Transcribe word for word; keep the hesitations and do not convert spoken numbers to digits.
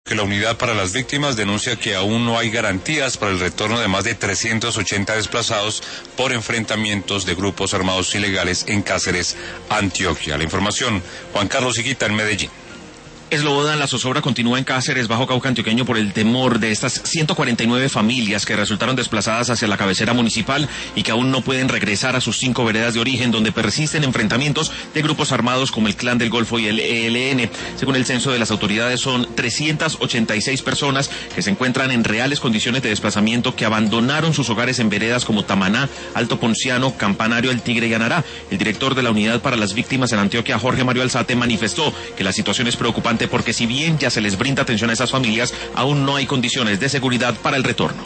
Que la Unidad para las Víctimas denuncia que aún no hay garantías para el retorno de más de trescientos ochenta desplazados por enfrentamientos de grupos armados ilegales en Cáceres, Antioquia. La información, Juan Carlos Higuita en Medellín. Eslobodan, la zozobra continúa en Cáceres, Bajo Cauca Antioqueño, por el temor de estas ciento cuarenta y nueve familias que resultaron desplazadas hacia la cabecera municipal y que aún no pueden regresar a sus cinco veredas de origen, donde persisten enfrentamientos de grupos armados como el Clan del Golfo y el E L N. Según el censo de las autoridades, son trescientas ochenta y seis personas que se encuentran en reales condiciones de desplazamiento, que abandonaron sus hogares en veredas como Tamaná, Alto Ponciano, Campanario, El Tigre y Anará. El director de la Unidad para las Víctimas en Antioquia, Jorge Mario Alzate, manifestó que la situación es preocupante porque si bien ya se les brinda atención a esas familias, aún no hay condiciones de seguridad para el retorno.